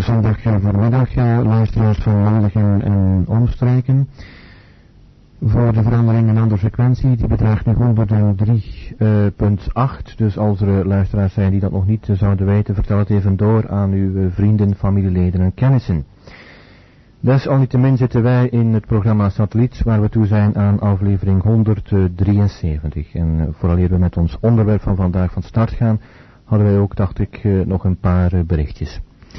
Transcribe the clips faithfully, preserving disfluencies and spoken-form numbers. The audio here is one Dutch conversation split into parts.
zondag voormiddag, luisteraars van Maldegem en omstreken. Voor de verandering een andere frequentie, die bedraagt nu honderddrie komma acht. Dus als er luisteraars zijn die dat nog niet zouden weten, vertel het even door aan uw vrienden, familieleden en kennissen. Desalniettemin zitten wij in het programma Satelliet, waar we toe zijn aan aflevering honderddrieënzeventig. En vooraleer we met ons onderwerp van vandaag van start gaan, hadden wij ook, dacht ik, nog een paar berichtjes.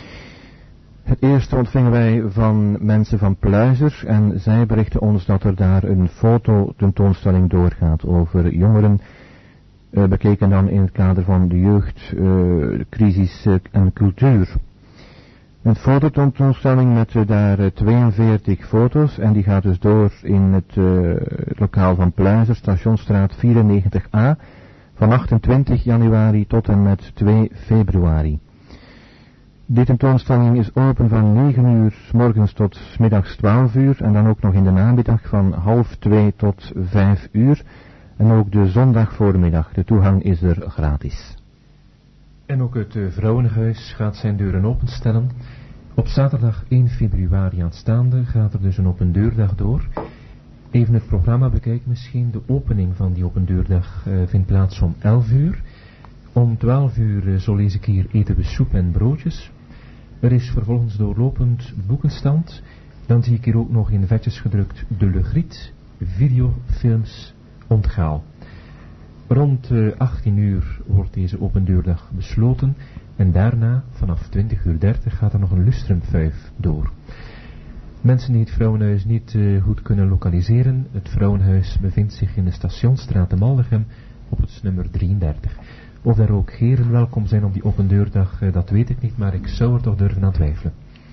Het eerste ontvingen wij van mensen van Pluizer en zij berichten ons dat er daar een fototentoonstelling doorgaat over jongeren, uh, bekeken dan in het kader van de jeugdcrisis uh, en cultuur. Een fototentoonstelling met uh, daar uh, tweeënveertig foto's en die gaat dus door in het uh, lokaal van Pluizer, Stationsstraat vierennegentig A, van achtentwintig januari tot en met twee februari. Die tentoonstelling is open van negen uur 's morgens tot 's middags twaalf uur en dan ook nog in de namiddag van half twee tot vijf uur en ook de zondag voormiddag. De toegang is er gratis. En ook het uh, Vrouwenhuis gaat zijn deuren openstellen. Op zaterdag één februari aanstaande gaat er dus een opendeurdag door. Even het programma bekijken misschien. De opening van die opendeurdag uh, vindt plaats om elf uur. Om twaalf uur uh, zo lees ik hier eten we soep en broodjes. Er is vervolgens doorlopend boekenstand. Dan zie ik hier ook nog in vetjes gedrukt de Le Griet, videofilms, onthaal. Rond uh, achttien uur wordt deze opendeurdag besloten en daarna vanaf twintig uur dertig gaat er nog een lustrumfuif door. Mensen die het Vrouwenhuis niet uh, goed kunnen lokaliseren, het Vrouwenhuis bevindt zich in de Stationsstraat te Maldegem op het nummer drieëndertig. Of daar ook heren welkom zijn op die opendeurdag, uh, dat weet ik niet, maar ik zou er toch durven aan twijfelen.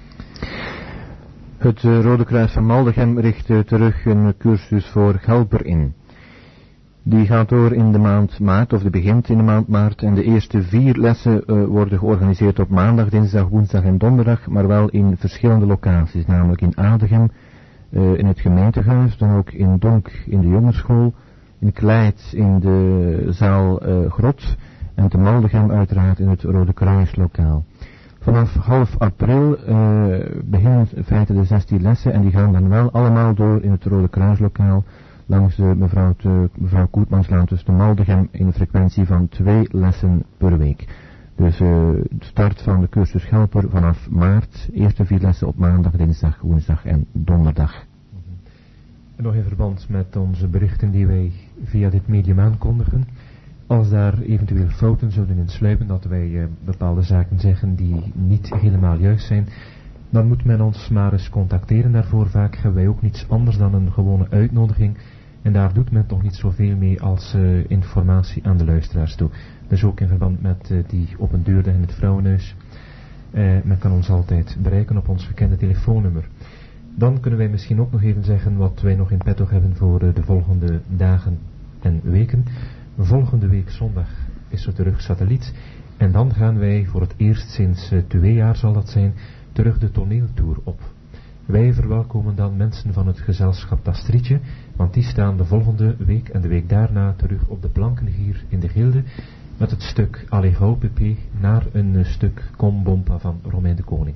Het uh, Rode Kruis van Maldegem richt uh, terug een cursus voor Helper in. Die gaat door in de maand maart, of die begint in de maand maart, en de eerste vier lessen uh, worden georganiseerd op maandag, dinsdag, woensdag en donderdag, maar wel in verschillende locaties, namelijk in Adegem, uh, in het gemeentehuis, dan ook in Donk in de jongensschool, in Kleid in de zaal uh, Grot en te Maldegem uiteraard in het Rode Kruislokaal. Vanaf half april uh, beginnen in feite de zestien lessen en die gaan dan wel allemaal door in het Rode Kruislokaal langs de mevrouw, te, mevrouw Koetmanslaan tussen de Maldegem in een frequentie van twee lessen per week. Dus uh, de start van de cursus Helper vanaf maart, eerste vier lessen op maandag, dinsdag, woensdag en donderdag. Mm-hmm. En nog in verband met onze berichten die wij via dit medium aankondigen. Als daar eventueel fouten zouden insluipen, dat wij uh, bepaalde zaken zeggen die niet helemaal juist zijn, dan moet men ons maar eens contacteren. Daarvoor vaak hebben wij ook niets anders dan een gewone uitnodiging. En daar doet men toch niet zoveel mee als uh, informatie aan de luisteraars toe. Dus ook in verband met uh, die opendeurdag in het Vrouwenhuis. Uh, men kan ons altijd bereiken op ons bekende telefoonnummer. Dan kunnen wij misschien ook nog even zeggen wat wij nog in petto hebben voor uh, de volgende dagen en weken. Volgende week zondag is er terug Satelliet. En dan gaan wij voor het eerst sinds uh, twee jaar zal dat zijn, terug de toneeltour op. Wij verwelkomen dan mensen van het gezelschap Tastrietje, want die staan de volgende week en de week daarna terug op de planken hier in de Gilde met het stuk Allegau Pépé naar een uh, stuk Kom Bompa van Romein de Koning.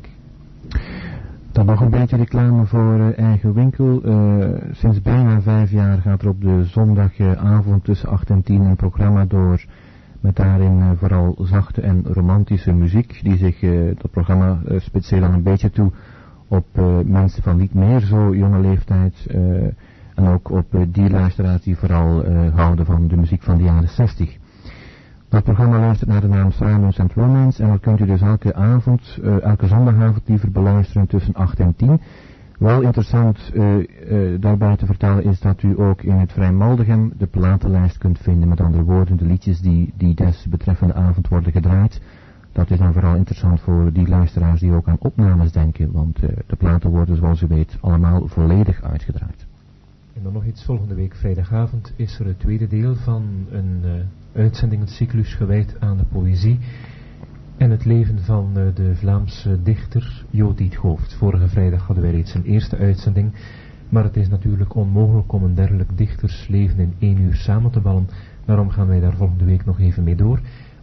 Dan nog een beetje reclame voor uh, eigen winkel. Uh, sinds bijna vijf jaar gaat er op de zondagavond tussen acht en tien een programma door met daarin uh, vooral zachte en romantische muziek die zich, uh, dat programma uh, spitst dan een beetje toe op uh, mensen van niet meer zo jonge leeftijd uh, en ook op uh, die luisteraars die vooral uh, houden van de muziek van de jaren zestig. Dat programma luistert naar de naam Silence and Romance en dat kunt u dus elke avond, uh, elke zondagavond liever beluisteren tussen acht en tien. Wel interessant uh, uh, daarbij te vertellen is dat u ook in het Vrij Maldegem de platenlijst kunt vinden, met andere woorden de liedjes die, die des betreffende avond worden gedraaid. Dat is dan vooral interessant voor die luisteraars die ook aan opnames denken, want uh, de platen worden zoals u weet allemaal volledig uitgedraaid. En dan nog iets, volgende week vrijdagavond is er het tweede deel van een uh, uitzendingencyclus gewijd aan de poëzie en het leven van uh, de Vlaamse dichter Jodiet Hooft. Vorige vrijdag hadden wij reeds een eerste uitzending, maar het is natuurlijk onmogelijk om een dergelijk dichtersleven in één uur samen te ballen. Daarom gaan wij daar volgende week nog even mee door.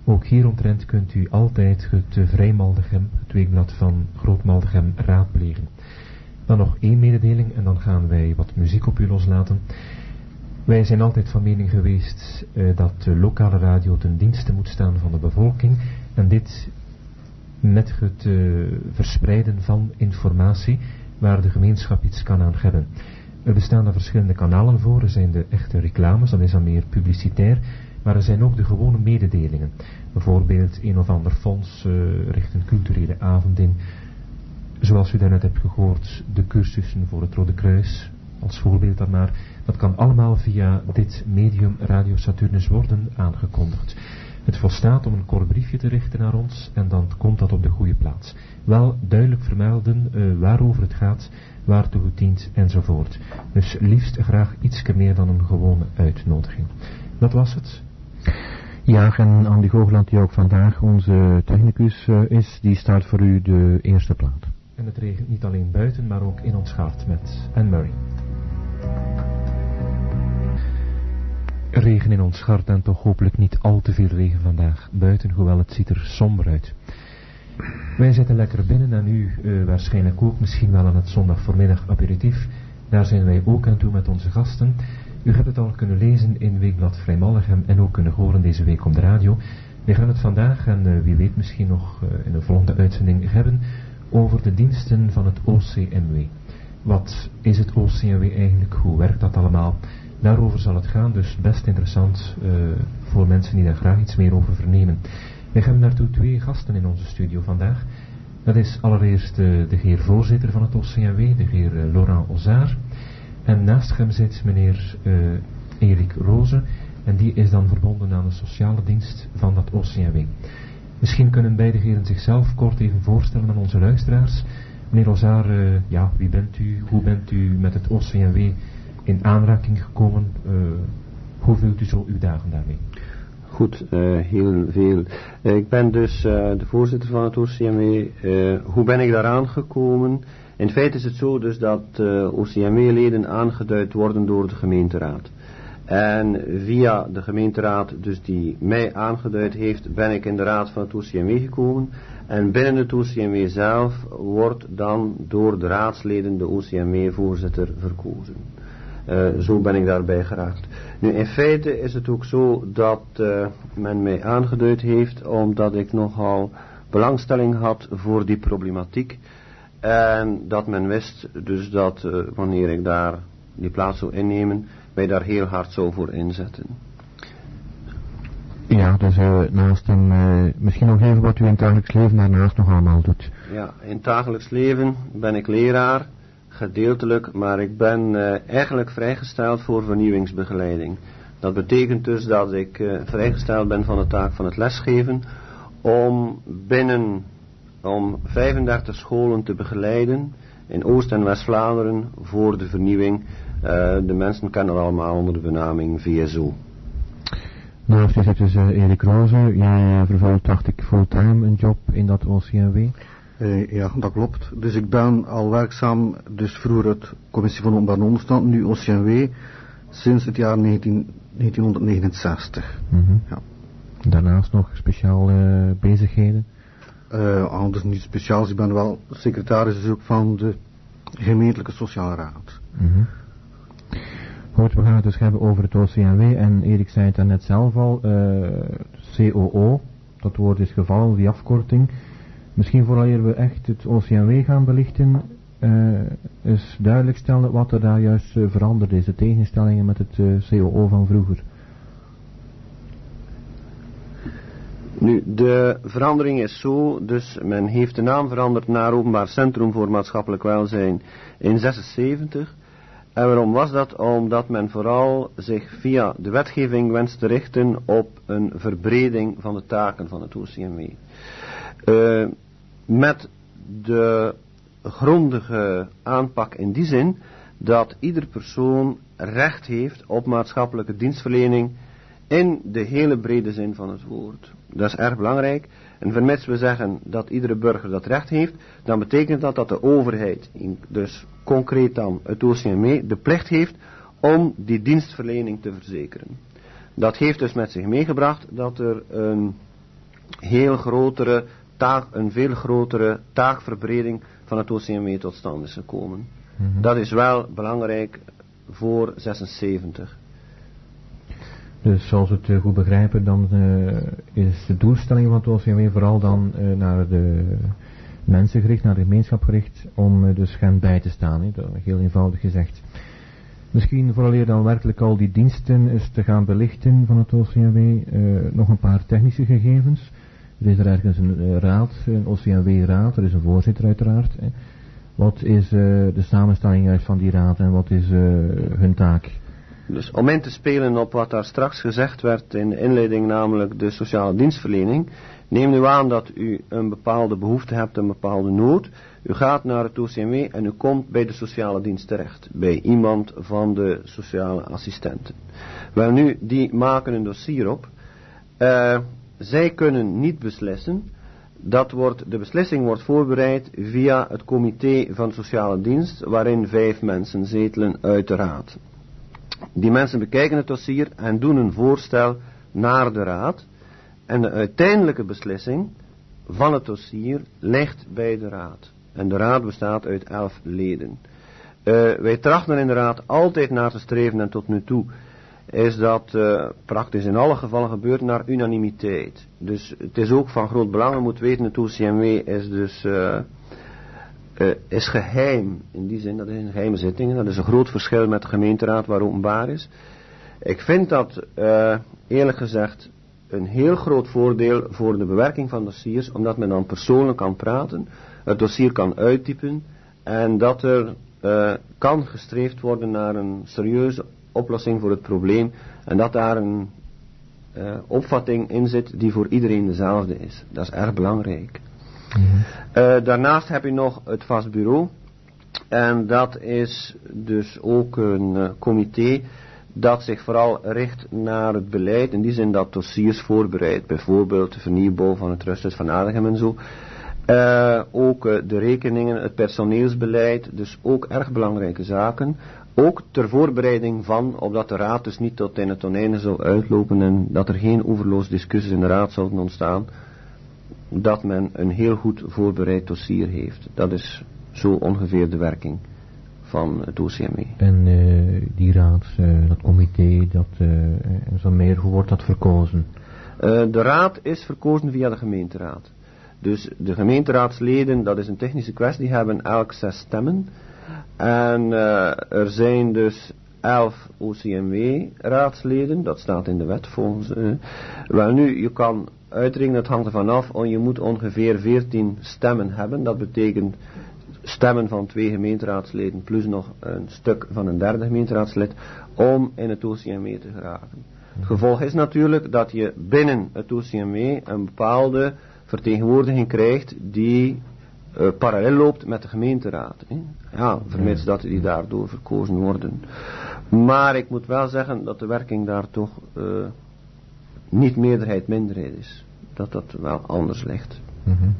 Ook hieromtrent kunt u altijd het uh, Vrij Maldegem, het weekblad van Groot Maldegem, raadplegen. Dan nog één mededeling en dan gaan wij wat muziek op u loslaten. Wij zijn altijd van mening geweest uh, dat de lokale radio ten dienste moet staan van de bevolking. En dit met het uh, verspreiden van informatie waar de gemeenschap iets kan aan hebben. Er bestaan er verschillende kanalen voor. Er zijn de echte reclames, dat is dan meer publicitair. Maar er zijn ook de gewone mededelingen. Bijvoorbeeld een of ander fonds uh, richt een culturele avond in. Zoals u daarnet hebt gehoord, de cursussen voor het Rode Kruis, als voorbeeld dan maar. Dat kan allemaal via dit medium Radio Saturnus worden aangekondigd. Het volstaat om een kort briefje te richten naar ons en dan komt dat op de goede plaats. Wel duidelijk vermelden uh, waarover het gaat, waartoe het dient enzovoort. Dus liefst graag iets meer dan een gewone uitnodiging. Dat was het. Ja, en Andy Goochland, die ook vandaag onze technicus uh, is, die staat voor u de eerste plaat. En het regent niet alleen buiten, maar ook in ons hart met Anne Murray. Regen in ons hart en toch hopelijk niet al te veel regen vandaag buiten, hoewel het ziet er somber uit. Wij zitten lekker binnen en u uh, waarschijnlijk ook, misschien wel aan het zondag voormiddag aperitief. Daar zijn wij ook aan toe met onze gasten. U hebt het al kunnen lezen in weekblad Vrij Maldegem en ook kunnen horen deze week op de radio. We gaan het vandaag en uh, wie weet misschien nog uh, in de volgende uitzending hebben over de diensten van het O C M W. Wat is het O C M W eigenlijk? Hoe werkt dat allemaal? Daarover zal het gaan, dus best interessant uh, voor mensen die daar graag iets meer over vernemen. We hebben daartoe twee gasten in onze studio vandaag. Dat is allereerst uh, de heer voorzitter van het O C M W, de heer uh, Laurent Ozard. En naast hem zit meneer uh, Erik Roze en die is dan verbonden aan de sociale dienst van dat O C M W. Misschien kunnen beide heren zichzelf kort even voorstellen aan onze luisteraars. Meneer Ozard, uh, ja, wie bent u? Hoe bent u met het O C M W in aanraking gekomen? Uh, hoe vult u zo uw dagen daarmee? Goed, uh, heel veel. Uh, ik ben dus uh, de voorzitter van het O C M W. Uh, hoe ben ik daaraan gekomen? In feite is het zo dus dat uh, O C M W-leden aangeduid worden door de gemeenteraad. En via de gemeenteraad, dus die mij aangeduid heeft, ben ik in de raad van het O C M W gekomen. En binnen het O C M W zelf wordt dan door de raadsleden de O C M W-voorzitter verkozen. Uh, zo ben ik daarbij geraakt. Nu in feite is het ook zo dat uh, men mij aangeduid heeft omdat ik nogal belangstelling had voor die problematiek. En dat men wist dus dat uh, wanneer ik daar die plaats zou innemen, mij daar heel hard zou voor inzetten. Ja, dus uh, naast een, uh, misschien nog even wat u in het dagelijks leven daarnaast nog allemaal doet. Ja, in het dagelijks leven ben ik leraar, gedeeltelijk, maar ik ben uh, eigenlijk vrijgesteld voor vernieuwingsbegeleiding. Dat betekent dus dat ik uh, vrijgesteld ben van de taak van het lesgeven om binnen om vijfendertig scholen te begeleiden in Oost- en West-Vlaanderen voor de vernieuwing. Uh, de mensen kennen het allemaal onder de benaming V S O. Naast u zit dus uh, Erik Roze. Jij uh, vervult, dacht ik, fulltime een job in dat O C M W. Uh, ja, dat klopt. Dus ik ben al werkzaam, dus vroeger het Commissie van Openbare Onderstand, nu O C M W, sinds het jaar negentien, negentienhonderdnegenenzestig. Mm-hmm. Ja. Daarnaast nog speciaal uh, bezigheden? Uh, anders niet speciaal. Ik ben wel secretaris dus ook van de gemeentelijke sociale raad. Mm-hmm. Goed, we gaan het dus hebben over het O C M W en Erik zei het net zelf al, uh, C O O, dat woord is gevallen, die afkorting. Misschien vooraleer we echt het O C M W gaan belichten, uh, is duidelijk stellen wat er daar juist uh, veranderd is, de tegenstellingen met het uh, C O O van vroeger. Nu, de verandering is zo, dus men heeft de naam veranderd naar Openbaar Centrum voor Maatschappelijk Welzijn in zesenzeventig. En waarom was dat? Omdat men vooral zich via de wetgeving wenst te richten op een verbreding van de taken van het O C M W. Uh, met de grondige aanpak in die zin dat ieder persoon recht heeft op maatschappelijke dienstverlening in de hele brede zin van het woord. Dat is erg belangrijk. En vermits we zeggen dat iedere burger dat recht heeft, dan betekent dat dat de overheid, dus concreet dan het O C M W, de plicht heeft om die dienstverlening te verzekeren. Dat heeft dus met zich meegebracht dat er een heel grotere taak, een veel grotere taakverbreding van het O C M W tot stand is gekomen. Mm-hmm. Dat is wel belangrijk voor zesenzeventig. Dus zoals we het uh, goed begrijpen, dan uh, is de doelstelling van het O C M W vooral dan uh, naar de mensen gericht, naar de gemeenschap gericht, om uh, dus Gent bij te staan. Hè? Dat heel eenvoudig gezegd. Misschien vooraleer dan werkelijk al die diensten is te gaan belichten van het O C M W, uh, nog een paar technische gegevens. Er is er ergens een uh, raad, een O C M W-raad, er is een voorzitter uiteraard. Hè. Wat is uh, de samenstelling juist van die raad en wat is uh, hun taak? Dus om in te spelen op wat daar straks gezegd werd in de inleiding, namelijk de sociale dienstverlening, neem nu aan dat u een bepaalde behoefte hebt, een bepaalde nood. U gaat naar het O C M W en u komt bij de sociale dienst terecht, bij iemand van de sociale assistenten. Wel nu, die maken een dossier op. Uh, zij kunnen niet beslissen. Dat wordt, de beslissing wordt voorbereid via het comité van sociale dienst, waarin vijf mensen zetelen uit de raad. Die mensen bekijken het dossier en doen een voorstel naar de raad. En de uiteindelijke beslissing van het dossier ligt bij de raad. En de raad bestaat uit elf leden. Uh, wij trachten in de raad altijd naar te streven, en tot nu toe is dat uh, praktisch in alle gevallen gebeurd naar unanimiteit. Dus het is ook van groot belang, je moet weten, het O C M W is dus uh, uh, is geheim. In die zin, dat is een geheime zitting. Dat is een groot verschil met de gemeenteraad waar openbaar is. Ik vind dat uh, eerlijk gezegd een heel groot voordeel voor de bewerking van dossiers, omdat men dan persoonlijk kan praten, het dossier kan uittypen en dat er uh, kan gestreefd worden naar een serieuze oplossing voor het probleem en dat daar een uh, opvatting in zit die voor iedereen dezelfde is. Dat is erg belangrijk. Mm-hmm. Uh, daarnaast heb je nog het vast bureau en dat is dus ook een uh, comité dat zich vooral richt naar het beleid, in die zin dat dossiers voorbereidt, bijvoorbeeld de vernieuwbouw van het rusthuis van Adegem en zo. Uh, ook uh, de rekeningen, het personeelsbeleid, dus ook erg belangrijke zaken. Ook ter voorbereiding van, opdat de raad dus niet tot in het oneinde zou uitlopen en dat er geen overloos discussies in de raad zouden ontstaan, dat men een heel goed voorbereid dossier heeft. Dat is zo ongeveer de werking van het O C M W. En uh, die raad, uh, dat comité, dat, uh, en zo meer, hoe wordt dat verkozen? Uh, de raad is verkozen via de gemeenteraad. Dus de gemeenteraadsleden, dat is een technische kwestie, hebben elk zes stemmen. En uh, er zijn dus elf O C M W-raadsleden, dat staat in de wet volgens... Uh, wel nu, je kan uitrekenen, het hangt ervan af, je moet ongeveer veertien stemmen hebben. Dat betekent stemmen van twee gemeenteraadsleden plus nog een stuk van een derde gemeenteraadslid om in het O C M W te geraken. Het gevolg is natuurlijk dat je binnen het O C M W een bepaalde vertegenwoordiging krijgt die uh, parallel loopt met de gemeenteraad. Hè? Ja, vermits dat die daardoor verkozen worden. Maar ik moet wel zeggen dat de werking daar toch uh, niet meerderheid minderheid is. Dat dat wel anders ligt. Mm-hmm.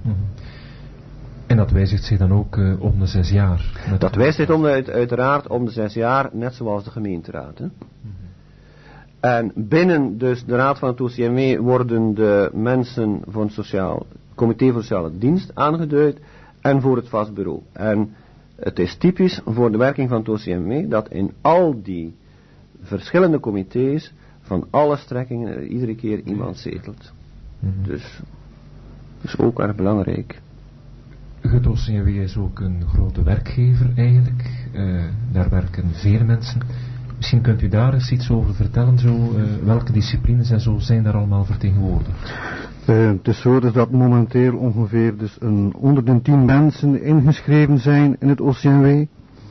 En dat wijzigt zich dan ook uh, om de zes jaar? Dat wijzigt om de, uit, uiteraard om de zes jaar, net zoals de gemeenteraad. Hè? Mm-hmm. En binnen dus de raad van het O C M W worden de mensen van het sociaal, comité voor sociale dienst aangeduid en voor het vast bureau. En het is typisch voor de werking van het O C M W dat in al die verschillende comité's van alle strekkingen er iedere keer iemand zetelt. Mm-hmm. Dus dat is ook erg belangrijk. Het O C M W is ook een grote werkgever eigenlijk. Uh, daar werken vele mensen. Misschien kunt u daar eens iets over vertellen, zo, uh, welke disciplines en zo zijn daar allemaal vertegenwoordigd? Uh, het is zo dus dat momenteel ongeveer dus een honderdtien mensen ingeschreven zijn in het O C M W.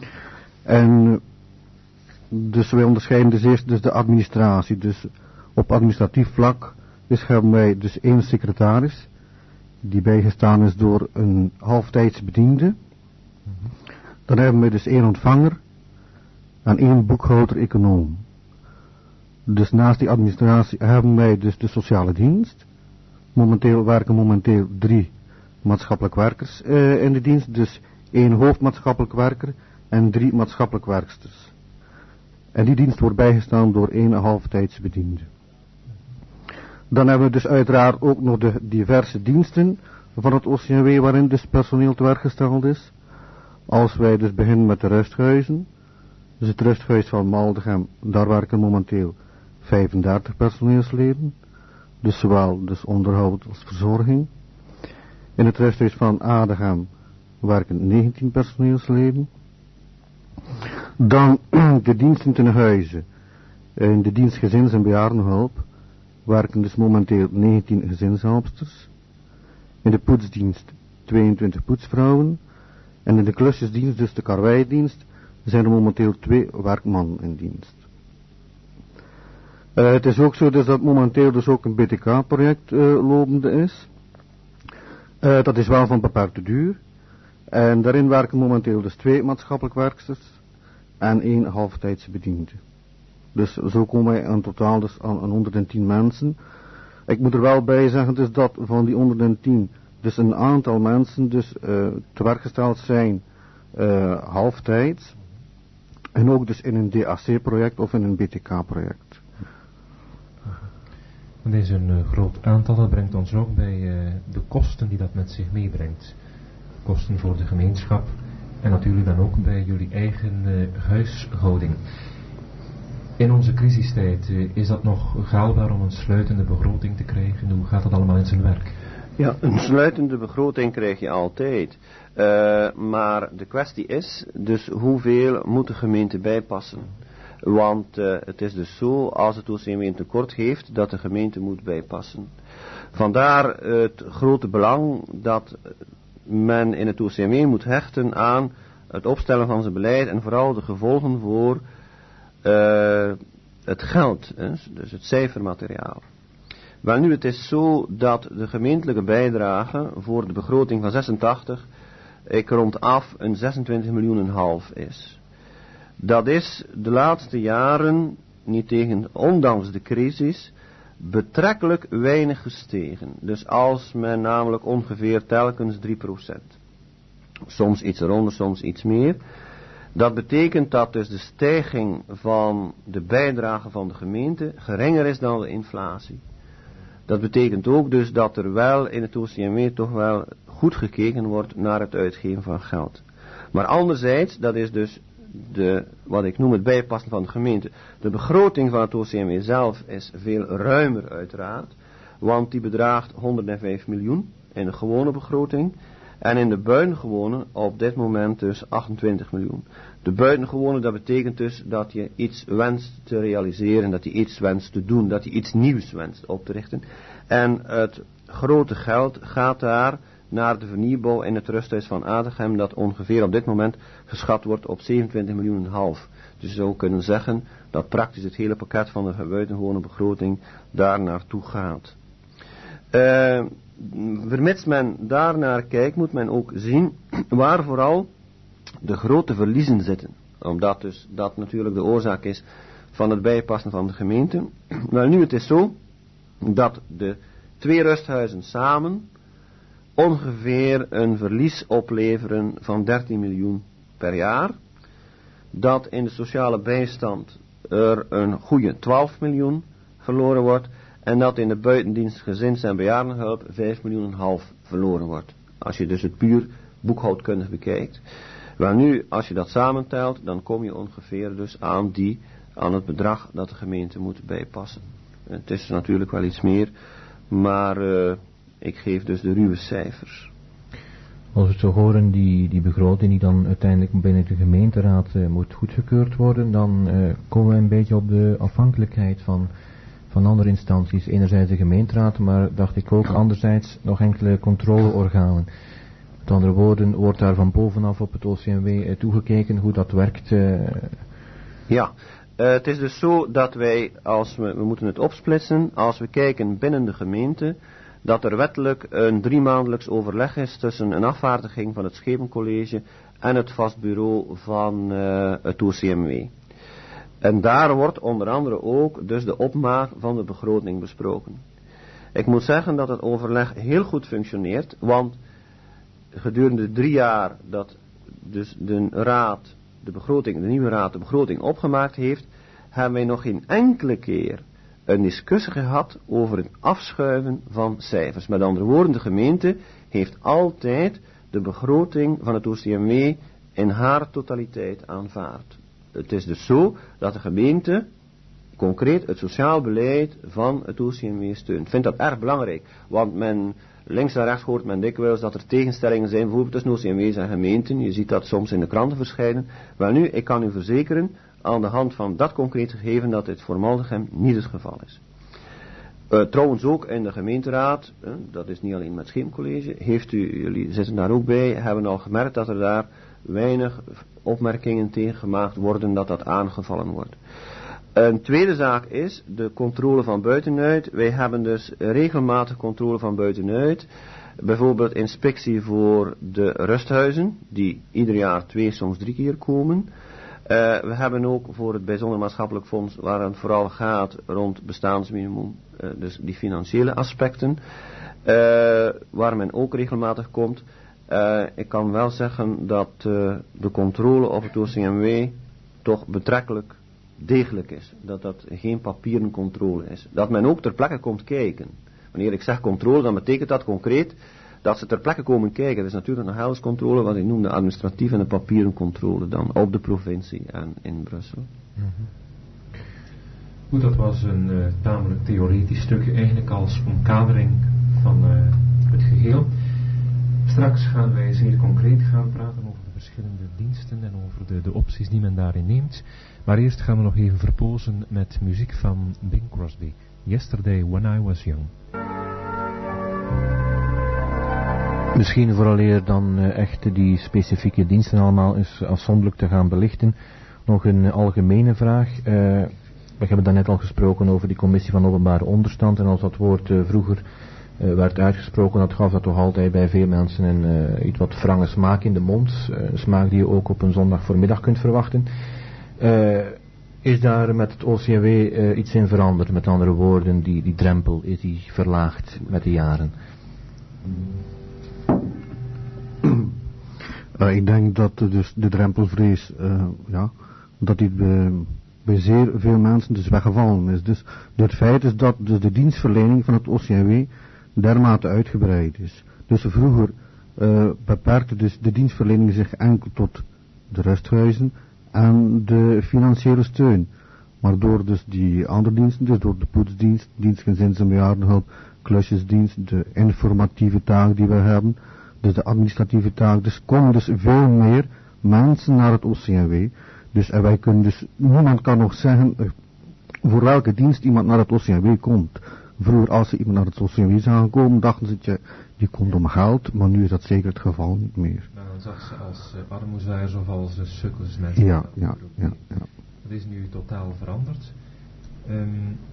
En dus wij onderscheiden dus eerst dus de administratie. Dus op administratief vlak dus hebben wij dus één secretaris, die bijgestaan is door een halftijds bediende. Mm-hmm. Dan hebben we dus één ontvanger en één boekhouder-econoom. Dus naast die administratie hebben wij dus de sociale dienst. Momenteel werken momenteel drie maatschappelijk werkers uh, in de dienst. Dus één hoofdmaatschappelijk werker en drie maatschappelijk werksters. En die dienst wordt bijgestaan door één halftijds bediende. Dan hebben we dus uiteraard ook nog de diverse diensten van het O C M W waarin dus personeel te werk gesteld is. Als wij dus beginnen met de rusthuizen, dus het rusthuis van Maldegem, daar werken momenteel vijfendertig personeelsleden. Dus zowel dus onderhoud als verzorging. In het rusthuis van Adegem werken negentien personeelsleden. Dan de diensten ten huize. In de dienst gezins- en bejaardenhulp werken dus momenteel negentien gezinshelpsters. In de poetsdienst tweeëntwintig poetsvrouwen. En in de klusjesdienst, dus de karweidienst, zijn er momenteel twee werkmannen in dienst. Uh, het is ook zo dus dat momenteel dus ook een B T K-project uh, lopende is. Uh, dat is wel van beperkte duur. En daarin werken momenteel dus twee maatschappelijk werksters en één halftijdse bediende. Dus zo komen wij in totaal dus aan, aan honderdtien mensen. Ik moet er wel bij zeggen dus dat van die honderdtien dus een aantal mensen dus uh, te werk gesteld zijn uh, halftijds. En ook dus in een D A C-project of in een B T K-project. Dat is een uh, groot aantal, dat brengt ons ook bij uh, de kosten die dat met zich meebrengt. Kosten voor de gemeenschap en natuurlijk dan ook bij jullie eigen uh, huishouding. In onze crisistijd, uh, is dat nog haalbaar om een sluitende begroting te krijgen? Hoe gaat dat allemaal in zijn werk? Ja, een sluitende begroting krijg je altijd. Uh, maar de kwestie is dus hoeveel moet de gemeente bijpassen? Want uh, het is dus zo, als het O C M W een tekort heeft, dat de gemeente moet bijpassen. Vandaar het grote belang dat men in het O C M W moet hechten aan het opstellen van zijn beleid en vooral de gevolgen voor uh, het geld, hè, dus het cijfermateriaal. Wel nu, het is zo dat de gemeentelijke bijdrage voor de begroting van zesentachtig, ik rond af, een zesentwintig miljoen en half is. Dat is de laatste jaren, niet tegen, ondanks de crisis, betrekkelijk weinig gestegen. Dus als men namelijk ongeveer telkens drie procent. Soms iets eronder, soms iets meer. Dat betekent dat dus de stijging van de bijdrage van de gemeente geringer is dan de inflatie. Dat betekent ook dus dat er wel in het O C M W toch wel goed gekeken wordt naar het uitgeven van geld. Maar anderzijds, dat is dus de, wat ik noem het bijpassen van de gemeente. De begroting van het O C M W zelf is veel ruimer uiteraard, want die bedraagt honderdvijf miljoen in de gewone begroting. En in de buitengewone op dit moment dus achtentwintig miljoen. De buitengewone, dat betekent dus dat je iets wenst te realiseren, dat je iets wenst te doen, dat je iets nieuws wenst op te richten. En het grote geld gaat daar naar de vernieuwbouw in het rusthuis van Adegem, dat ongeveer op dit moment geschat wordt op zevenentwintig miljoen en half. Dus je zou kunnen zeggen dat praktisch het hele pakket van de buitengewone begroting daar naartoe gaat. Uh, vermits men daar naar kijkt, moet men ook zien waar vooral de grote verliezen zitten. Omdat dus dat natuurlijk de oorzaak is van het bijpassen van de gemeente. Maar nu, het is zo dat de twee rusthuizen samen ongeveer een verlies opleveren van dertien miljoen per jaar. Dat in de sociale bijstand er een goede twaalf miljoen verloren wordt. En dat in de buitendienst gezins- en bejaardenhulp vijf miljoen en half verloren wordt. Als je dus het puur boekhoudkundig bekijkt. Wel nu, als je dat samentelt, dan kom je ongeveer dus aan, die, aan het bedrag dat de gemeente moet bijpassen. Het is natuurlijk wel iets meer, maar uh, ik geef dus de ruwe cijfers. Als we het zo horen, die, die begroting die dan uiteindelijk binnen de gemeenteraad uh, moet goedgekeurd worden, dan uh, komen we een beetje op de afhankelijkheid van, van andere instanties. Enerzijds de gemeenteraad, maar dacht ik ook anderzijds nog enkele controleorganen. Met andere woorden, wordt daar van bovenaf op het O C M W uh, toegekeken hoe dat werkt? Uh... Ja, uh, het is dus zo dat wij, als we, we moeten het opsplitsen, als we kijken binnen de gemeente, dat er wettelijk een driemaandelijks overleg is tussen een afvaardiging van het Schepencollege en het vast bureau van uh, het O C M W. En daar wordt onder andere ook dus de opmaak van de begroting besproken. Ik moet zeggen dat het overleg heel goed functioneert, want gedurende drie jaar dat dus de raad, de begroting, de nieuwe raad de begroting opgemaakt heeft, hebben wij nog geen enkele keer een discussie gehad over het afschuiven van cijfers. Met andere woorden, de gemeente heeft altijd de begroting van het O C M W in haar totaliteit aanvaard. Het is dus zo dat de gemeente concreet het sociaal beleid van het O C M W steunt. Ik vind dat erg belangrijk, want men, links en rechts hoort men dikwijls dat er tegenstellingen zijn, bijvoorbeeld tussen O C M W's en gemeenten. Je ziet dat soms in de kranten verschijnen. Wel nu, ik kan u verzekeren, aan de hand van dat concrete gegeven, dat dit voor Maldegem niet het geval is. Uh, trouwens ook in de gemeenteraad, uh, dat is niet alleen met Scheemcollege, heeft u, jullie zitten daar ook bij, hebben al gemerkt dat er daar weinig opmerkingen tegen gemaakt worden, dat dat aangevallen wordt. Een tweede zaak is de controle van buitenuit. Wij hebben dus regelmatig controle van buitenuit. Bijvoorbeeld inspectie voor de rusthuizen, die ieder jaar twee, soms drie keer komen. Uh, we hebben ook voor het bijzonder maatschappelijk fonds, waar het vooral gaat rond bestaansminimum, uh, dus die financiële aspecten, uh, waar men ook regelmatig komt. Uh, ik kan wel zeggen dat uh, de controle op het O C M W toch betrekkelijk degelijk is. Dat dat geen papieren controle is. Dat men ook ter plekke komt kijken. Wanneer ik zeg controle, dan betekent dat concreet dat ze ter plekke komen kijken. Dat is natuurlijk een helderscontrole, wat ik noem de administratieve en de papieren controle dan op de provincie en in Brussel. Mm-hmm. Goed, dat was een uh, tamelijk theoretisch stukje, eigenlijk als omkadering van uh, het geheel. Straks gaan wij zeer concreet gaan praten over de verschillende diensten en over de, de opties die men daarin neemt. Maar eerst gaan we nog even verpozen met muziek van Bing Crosby. Yesterday When I Was Young. Misschien vooraleer dan uh, echt die specifieke diensten allemaal eens afzonderlijk te gaan belichten. Nog een algemene vraag. Uh, we hebben daarnet al gesproken over die commissie van openbare onderstand. En als dat woord uh, vroeger uh, werd uitgesproken, dat gaf dat toch altijd bij veel mensen een uh, iets wat wrange smaak in de mond. Uh, smaak die je ook op een zondag voormiddag kunt verwachten. Uh, is daar met het O C M W uh, iets in veranderd? Met andere woorden, die, die drempel, is die verlaagd met de jaren? Uh, ik denk dat uh, dus de drempelvrees, uh, ja, dat die bij, bij zeer veel mensen dus weggevallen is. Dus het feit is dat dus de dienstverlening van het O C M W dermate uitgebreid is. Dus vroeger uh, beperkte dus de dienstverlening zich enkel tot de rusthuizen en de financiële steun. Maar door dus die andere diensten, dus door de poetsdienst, dienst gezins- en bejaardenhulp, klusjesdienst, de informatieve taak die we hebben, dus de administratieve taak, dus komen dus veel meer mensen naar het O C M W. Dus en wij kunnen dus, niemand kan nog zeggen uh, voor welke dienst iemand naar het O C M W komt. Vroeger als ze iemand naar het O C M W zou komen, dachten ze, je, die komt om geld, maar nu is dat zeker het geval niet meer. Nou, dan zag ze als uh, armoezaaiers of als uh, sukkels mensen. Ja, ja, ja, ja. Dat is nu totaal veranderd. Um,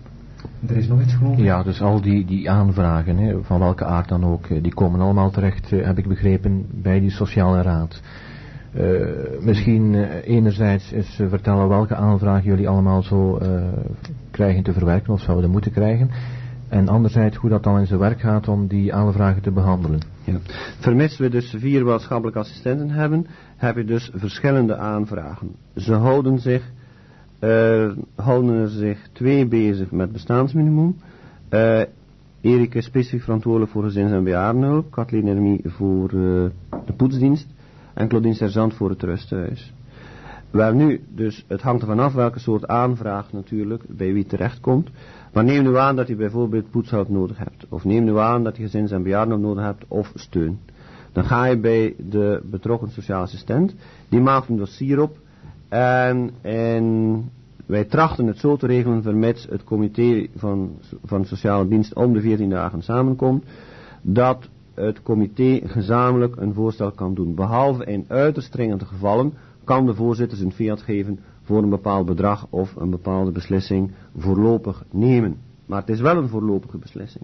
er is nog iets geloof ik? Ja, dus al die, die aanvragen, hè, van welke aard dan ook, die komen allemaal terecht, heb ik begrepen, bij die sociale raad. Uh, misschien uh, enerzijds eens uh, vertellen welke aanvragen jullie allemaal zo uh, krijgen te verwerken of zouden moeten krijgen. En anderzijds hoe dat dan in zijn werk gaat om die aanvragen te behandelen. Ja. Vermits we dus vier maatschappelijke assistenten hebben, heb je dus verschillende aanvragen. Ze houden zich, uh, houden er zich twee bezig met bestaansminimum. Uh, Erik is specifiek verantwoordelijk voor gezins- en bejaardenhulp. Kathleen Hermie voor uh, de poetsdienst. En Claudine Sergeant voor het rusthuis. Wel nu, dus het hangt ervan af welke soort aanvraag natuurlijk bij wie terechtkomt. Maar neem nu aan dat je bijvoorbeeld poetshulp nodig hebt. Of neem nu aan dat je gezins- en bejaardenhulp nodig hebt of steun. Dan ga je bij de betrokken sociaal assistent. Die maakt een dossier op. En, en wij trachten het zo te regelen vermits het comité van, van sociale dienst om de veertien dagen samenkomt. Dat het comité gezamenlijk een voorstel kan doen. Behalve in uiterst dringende gevallen kan de voorzitter zijn fiat geven voor een bepaald bedrag of een bepaalde beslissing voorlopig nemen. Maar het is wel een voorlopige beslissing.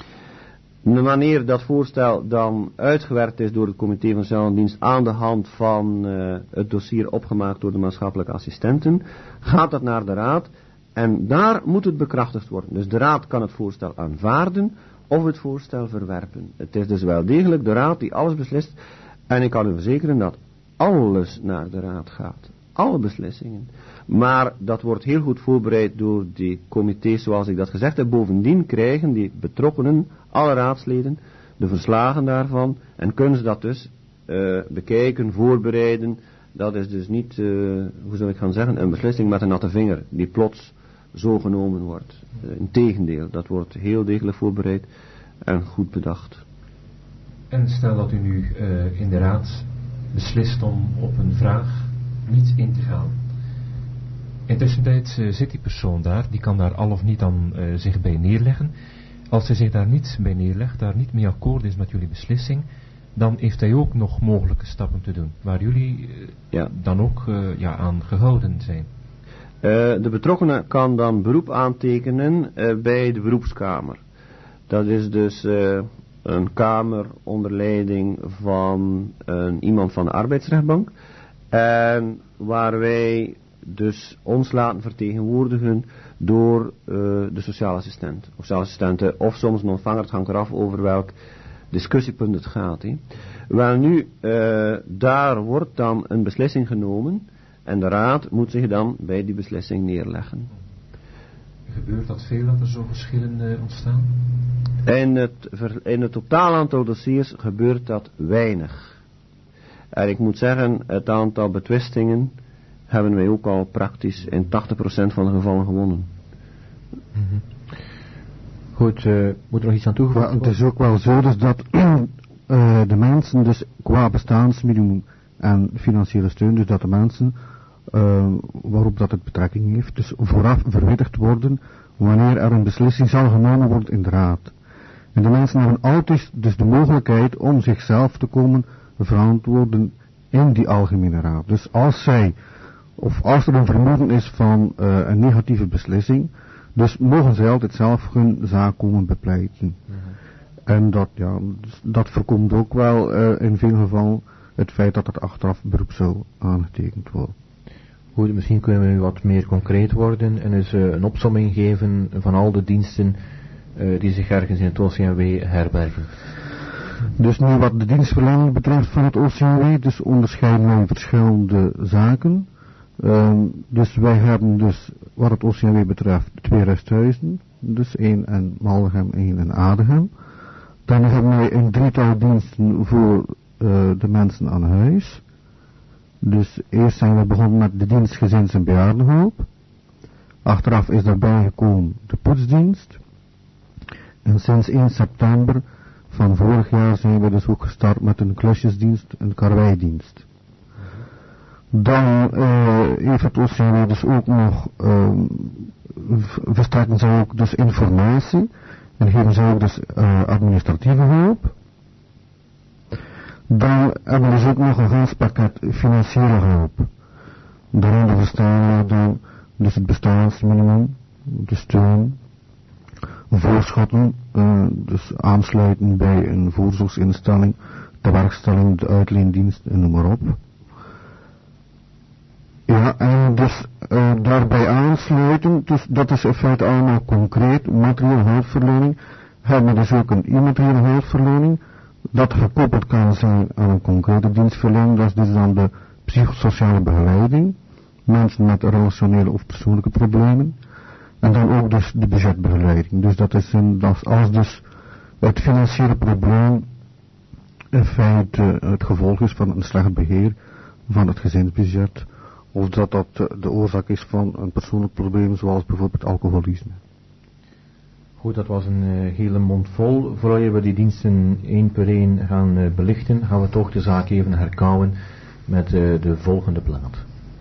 Wanneer dat voorstel dan uitgewerkt is door het comité van sociale dienst aan de hand van uh, het dossier opgemaakt door de maatschappelijke assistenten, gaat dat naar de raad en daar moet het bekrachtigd worden. Dus de raad kan het voorstel aanvaarden of het voorstel verwerpen. Het is dus wel degelijk de raad die alles beslist. En ik kan u verzekeren dat alles naar de raad gaat. alle beslissingen. Maar dat wordt heel goed voorbereid door die comité's zoals ik dat gezegd heb. Bovendien krijgen die betrokkenen, alle raadsleden, de verslagen daarvan en kunnen ze dat dus uh, bekijken, voorbereiden. Dat is dus niet, uh, hoe zou ik gaan zeggen, een beslissing met een natte vinger die plots zo genomen wordt. Uh, integendeel, dat wordt heel degelijk voorbereid en goed bedacht. En stel dat u nu uh, in de raad beslist om op een vraag niet in te gaan. Intussen uh, zit die persoon daar, die kan daar al of niet dan uh, zich bij neerleggen. Als hij zich daar niet bij neerlegt, daar niet mee akkoord is met jullie beslissing, dan heeft hij ook nog mogelijke stappen te doen, waar jullie uh, ja. dan ook uh, ja, aan gehouden zijn. Uh, de betrokkenen kan dan beroep aantekenen uh, bij de beroepskamer. Dat is dus uh, een kamer onder leiding van een, iemand van de arbeidsrechtbank. En waar wij dus ons laten vertegenwoordigen door uh, de sociale assistent. Of sociale assistenten of soms een ontvanger, het hangt eraf over welk discussiepunt het gaat. He. Wel nu, uh, daar wordt dan een beslissing genomen en de raad moet zich dan bij die beslissing neerleggen. Gebeurt dat veel dat er zo verschillen uh, ontstaan? In het, in het totaal aantal dossiers gebeurt dat weinig. En ik moet zeggen, het aantal betwistingen hebben wij ook al praktisch in tachtig procent van de gevallen gewonnen. Mm-hmm. Goed, uh, moet er nog iets aan toegevoegd worden? Het is ook wel zo dus dat uh, de mensen dus qua bestaansminimum en financiële steun, dus dat de mensen uh, waarop dat het betrekking heeft, dus vooraf verwittigd worden wanneer er een beslissing zal genomen worden in de raad. En de mensen hebben altijd dus de mogelijkheid om zichzelf te komen verantwoorden in die algemene raad. Dus als zij, of als er een vermoeden is van uh, een negatieve beslissing, dus mogen zij altijd zelf hun zaak komen bepleiten. Mm-hmm. En dat, ja, dat voorkomt ook wel uh, in veel gevallen het feit dat het achteraf beroepsvol aangetekend wordt. Goed, misschien kunnen we nu wat meer concreet worden en dus uh, een opsomming geven van al de diensten uh, die zich ergens in het O C M W herbergen. Dus nu wat de dienstverlening betreft van het O C M W, dus onderscheiden wij verschillende zaken. Uh, dus wij hebben dus, wat het O C M W betreft, twee resthuizen. Dus één in Maldegem, één in Adegem. Dan hebben wij een drietal diensten voor uh, de mensen aan huis. Dus eerst zijn we begonnen met de dienst gezins- en bejaardenhulp. Achteraf is daarbij gekomen de poetsdienst. En sinds eerste september van vorig jaar zijn we dus ook gestart met een klusjesdienst en karweidienst. Dan uh, heeft het O C M W dus ook nog, uh, verstrekken zij ook dus informatie en geven zij ook dus uh, administratieve hulp. Dan hebben we dus ook nog een gans pakket financiële hulp. Daaronder verstaan we dan dus het bestaansminimum, de steun, voorschotten, uh, dus aansluiten bij een voorzorgsinstelling, de werkstelling, de uitleendienst en noem maar op. Ja, en dus uh, daarbij aansluiten, dus dat is in feite allemaal concreet, materiële hulpverlening, hebben we dus ook een immateriële hulpverlening, dat gekoppeld kan zijn aan een concrete dienstverlening, dat is dus dan de psychosociale begeleiding, mensen met relationele of persoonlijke problemen, en dan ook dus de budgetbegeleiding. Dus dat is een, dat is als dus het financiële probleem in feite het gevolg is van een slecht beheer van het gezinsbudget, of dat dat de oorzaak is van een persoonlijk probleem zoals bijvoorbeeld alcoholisme. Goed, dat was een uh, hele mond vol. Voordat we die diensten één per één gaan uh, belichten, gaan we toch de zaak even herkauwen met uh, de volgende plaat.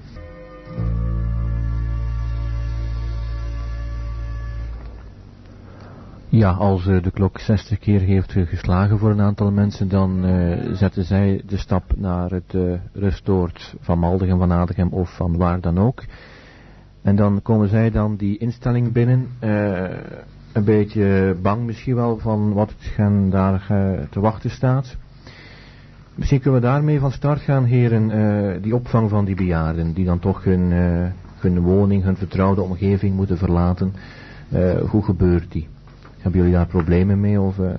Ja, als uh, de klok zestig keer heeft uh, geslagen voor een aantal mensen, dan uh, zetten zij de stap naar het uh, rustoord van Maldegem, van Adegem of van waar dan ook. En dan komen zij dan die instelling binnen, uh, een beetje bang misschien wel van wat het hen daar uh, te wachten staat. Misschien kunnen we daarmee van start gaan, heren, uh, die opvang van die bejaarden, die dan toch hun, uh, hun woning, hun vertrouwde omgeving moeten verlaten. Uh, hoe gebeurt die? Hebben jullie daar problemen mee? Of, uh...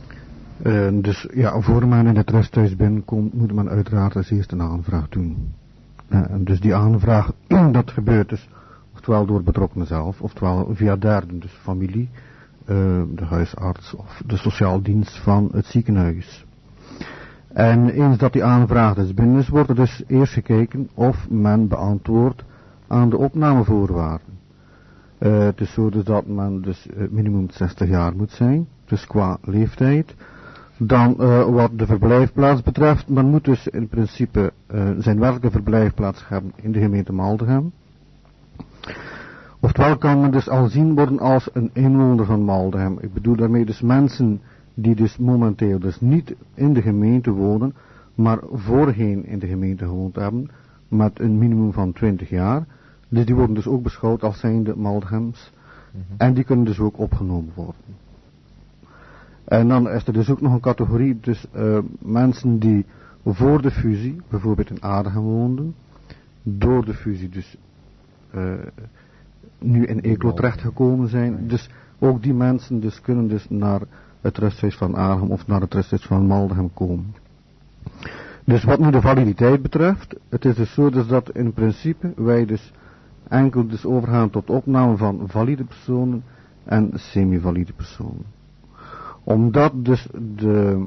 Uh, dus ja, voor men in het resthuis binnenkomt, moet men uiteraard als eerste een aanvraag doen. Uh, dus die aanvraag, dat gebeurt dus oftewel door betrokkenen zelf, oftewel via derden, dus familie, uh, de huisarts of de sociaaldienst van het ziekenhuis. En eens dat die aanvraag dus binnen is, wordt er dus eerst gekeken of men beantwoordt aan de opnamevoorwaarden. Uh, het is zo dus dat men dus uh, minimum zestig jaar moet zijn, dus qua leeftijd. Dan uh, wat de verblijfplaats betreft, men moet dus in principe uh, zijn werkelijke verblijfplaats hebben in de gemeente Maldegem. Oftewel kan men dus al zien worden als een inwoner van Maldegem. Ik bedoel daarmee dus mensen die dus momenteel dus niet in de gemeente wonen, maar voorheen in de gemeente gewoond hebben, met een minimum van twintig jaar. Dus die worden dus ook beschouwd als zijnde Maldegems. Mm-hmm. En die kunnen dus ook opgenomen worden. En dan is er dus ook nog een categorie, dus uh, mensen die voor de fusie, bijvoorbeeld in Adegem woonden, door de fusie dus uh, nu in Eeklo terechtgekomen zijn. Dus ook die mensen dus kunnen dus naar het rusthuis van Adegem of naar het rusthuis van Maldegem komen. Dus wat nu de validiteit betreft, het is dus zo dus dat in principe wij dus enkel dus overgaan tot opname van valide personen en semi-valide personen. Omdat dus de,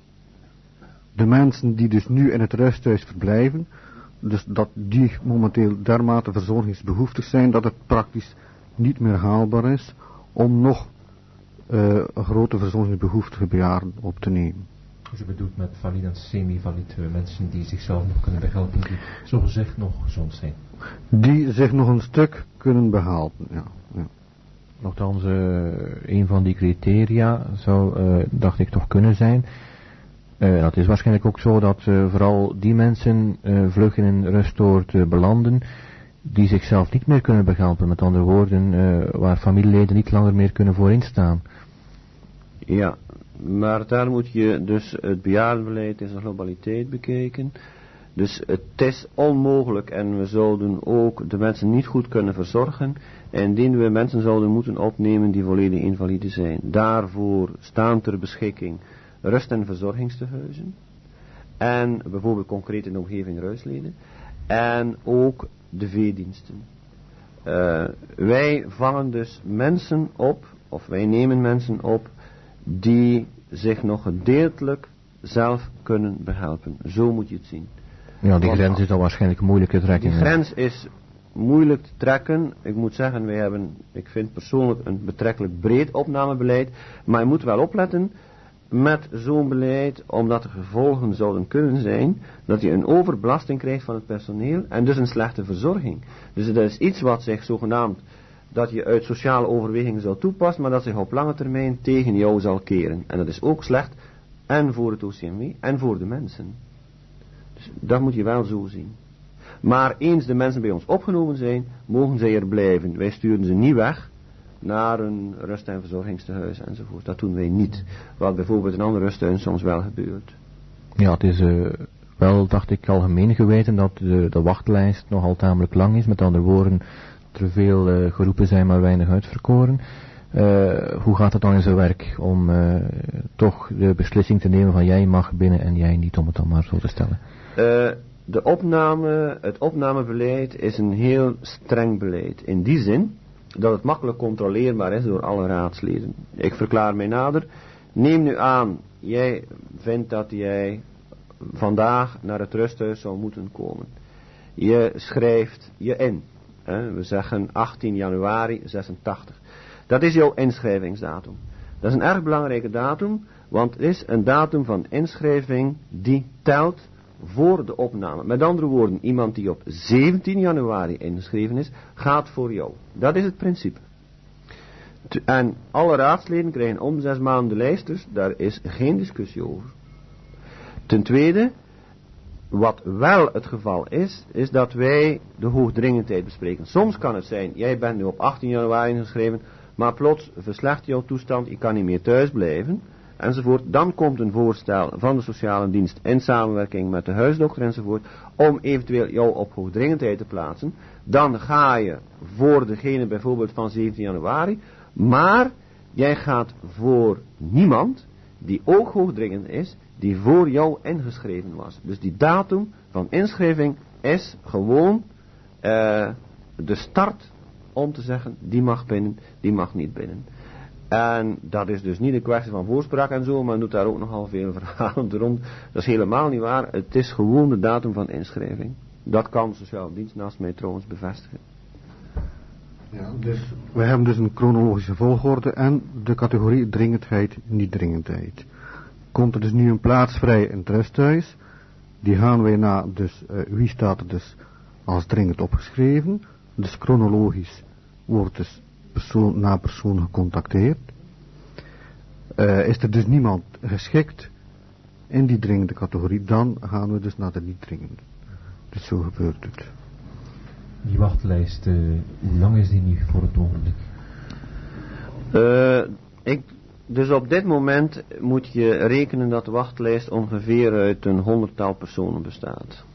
de mensen die dus nu in het rusthuis verblijven, dus dat die momenteel dermate verzorgingsbehoeftig zijn dat het praktisch niet meer haalbaar is om nog uh, een grote verzorgingsbehoeftige bejaarden op te nemen. Dus je bedoelt met valide en semi-valide mensen die zichzelf nog kunnen behelpen, die zogezegd nog gezond zijn? Die zich nog een stuk kunnen behelpen, ja. ja. Nochtans, uh, een van die criteria zou, uh, dacht ik, toch kunnen zijn. Uh, dat is waarschijnlijk ook zo dat uh, vooral die mensen uh, vlug in een rustoord uh, belanden, die zichzelf niet meer kunnen behelpen. Met andere woorden, uh, waar familieleden niet langer meer kunnen voorin staan. Ja, maar daar moet je dus het bejaardenbeleid in zijn globaliteit bekijken. Dus het is onmogelijk en we zouden ook de mensen niet goed kunnen verzorgen indien we mensen zouden moeten opnemen die volledig invalide zijn. Daarvoor staan ter beschikking rust- en verzorgingstehuizen en bijvoorbeeld concreet in de omgeving Ruisleden en ook de veediensten. Uh, wij vangen dus mensen op, of wij nemen mensen op die zich nog gedeeltelijk zelf kunnen behelpen. Zo moet je het zien. Ja, die Want, grens is dan waarschijnlijk moeilijk te trekken. Die grens is moeilijk te trekken. Ik moet zeggen, wij hebben, ik vind persoonlijk een betrekkelijk breed opnamebeleid. Maar je moet wel opletten met zo'n beleid, omdat er gevolgen zouden kunnen zijn dat je een overbelasting krijgt van het personeel en dus een slechte verzorging. Dus dat is iets wat zich zogenaamd, dat je uit sociale overwegingen zou toepassen, maar dat zich op lange termijn tegen jou zal keren. En dat is ook slecht, en voor het O C M W, en voor de mensen. Dus dat moet je wel zo zien. Maar eens de mensen bij ons opgenomen zijn, mogen zij er blijven. Wij sturen ze niet weg naar een rust- en verzorgingstehuis enzovoort. Dat doen wij niet. Wat bijvoorbeeld in andere rusthuizen soms wel gebeurt. Ja, het is uh, wel, dacht ik, algemeen geweten dat de, de wachtlijst nogal tamelijk lang is. Met andere woorden, dat er veel uh, geroepen zijn, maar weinig uitverkoren. Uh, hoe gaat het dan in zijn werk om uh, toch de beslissing te nemen van jij mag binnen en jij niet, om het dan maar zo te stellen? Uh, de opname, het opnamebeleid is een heel streng beleid. In die zin dat het makkelijk controleerbaar is door alle raadsleden. Ik verklaar mij nader. Neem nu aan, jij vindt dat jij vandaag naar het rusthuis zou moeten komen. Je schrijft je in. Hè? We zeggen achttien januari zesentachtig. Dat is jouw inschrijvingsdatum. Dat is een erg belangrijke datum, want het is een datum van inschrijving die telt voor de opname. Met andere woorden, iemand die op zeventien januari ingeschreven is, gaat voor jou. Dat is het principe. En alle raadsleden krijgen om zes maanden de lijst, dus daar is geen discussie over. Ten tweede, wat wel het geval is, is dat wij de hoogdringendheid bespreken. Soms kan het zijn, jij bent nu op achttien januari ingeschreven, maar plots verslechtert jouw toestand, je kan niet meer thuis blijven, enzovoort. Dan komt een voorstel van de sociale dienst in samenwerking met de huisdokter enzovoort, om eventueel jou op hoogdringendheid te plaatsen. Dan ga je voor degene bijvoorbeeld van zeventien januari, maar jij gaat voor niemand die ook hoogdringend is, die voor jou ingeschreven was. Dus die datum van inschrijving is gewoon uh, de start om te zeggen, die mag binnen, die mag niet binnen. En dat is dus niet een kwestie van voorspraak en zo, maar doet daar ook nogal veel verhalen rond. Dat is helemaal niet waar. Het is gewoon de datum van inschrijving. Dat kan de sociale dienst naast mij trouwens bevestigen. Ja, dus we hebben dus een chronologische volgorde en de categorie dringendheid, niet dringendheid. Komt er dus nu een plaats vrij in het rusthuis, die gaan wij na, dus uh, wie staat er dus als dringend opgeschreven, dus chronologisch wordt dus persoon na persoon gecontacteerd. Uh, is er dus niemand geschikt in die dringende categorie, dan gaan we dus naar de niet dringende. Dus zo gebeurt het. Die wachtlijst, uh, hoe lang is die nu voor het ogenblik? Uh, ik, dus op dit moment moet je rekenen dat de wachtlijst ongeveer uit een honderdtal personen bestaat.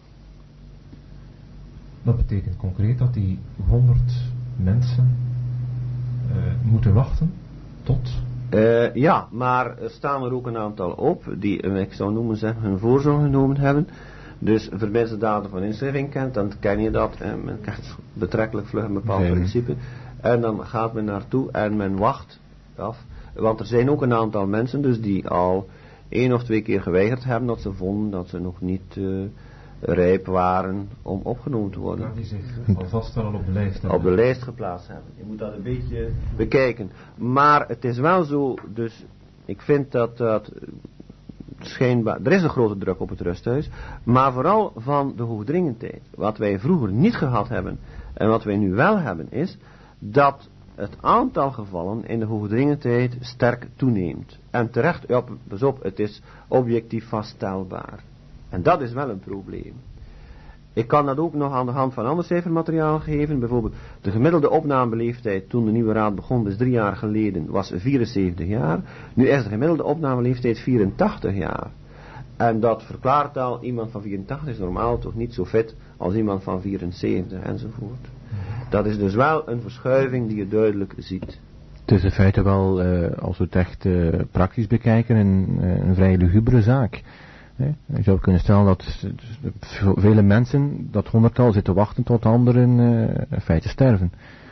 Dat betekent concreet dat die honderd mensen uh, moeten wachten tot... Uh, ja, maar er staan er ook een aantal op die, uh, ik zou noemen zeggen, hun voorzorg genomen hebben. Dus verbindt de datum van inschrijving kent, dan ken je dat. En men kent betrekkelijk vlug een bepaald nee. principe. En dan gaat men naartoe en men wacht af. Want er zijn ook een aantal mensen dus die al één of twee keer geweigerd hebben dat ze vonden dat ze nog niet uh, rijp waren om opgenomen te worden. Ja, die zich alvast al op de lijst hebben. Op de lijst geplaatst hebben. Je moet dat een beetje bekijken. Maar het is wel zo, dus ik vind dat dat... schijnbaar, er is een grote druk op het rusthuis, maar vooral van de hoogdringendheid. Wat wij vroeger niet gehad hebben en wat wij nu wel hebben is dat het aantal gevallen in de hoogdringendheid sterk toeneemt. En terecht, ja, pas op, het is objectief vaststelbaar. En dat is wel een probleem. Ik kan dat ook nog aan de hand van ander cijfermateriaal geven. Bijvoorbeeld de gemiddelde opnameleeftijd toen de nieuwe raad begon, dus drie jaar geleden, was vierenzeventig jaar. Nu is de gemiddelde opnameleeftijd vierentachtig jaar. En dat verklaart al, iemand van vierentachtig is normaal toch niet zo fit als iemand van vierenzeventig enzovoort. Dat is dus wel een verschuiving die je duidelijk ziet. Het is in feite wel, uh, als we het echt uh, praktisch bekijken, een, een vrij lugubere zaak. Je zou kunnen stellen dat vele mensen, dat honderdtal, zitten wachten tot anderen uh, in feite sterven.